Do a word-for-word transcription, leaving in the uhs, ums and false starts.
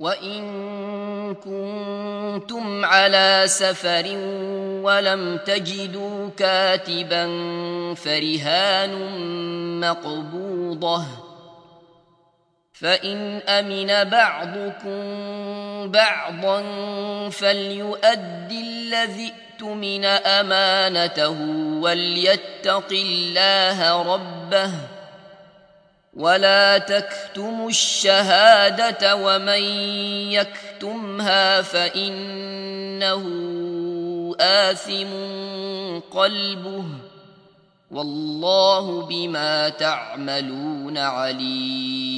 وإن كنتم على سفر ولم تجدوا كاتبا فرهان مقبوضة، فإن أمن بعضكم بعضا فليؤد الذي اؤتمن أمانته وليتق الله ربه ولا تكتموا الشهادة ومن يكتمها فإنه آثم قلبه والله بما تعملون عليم.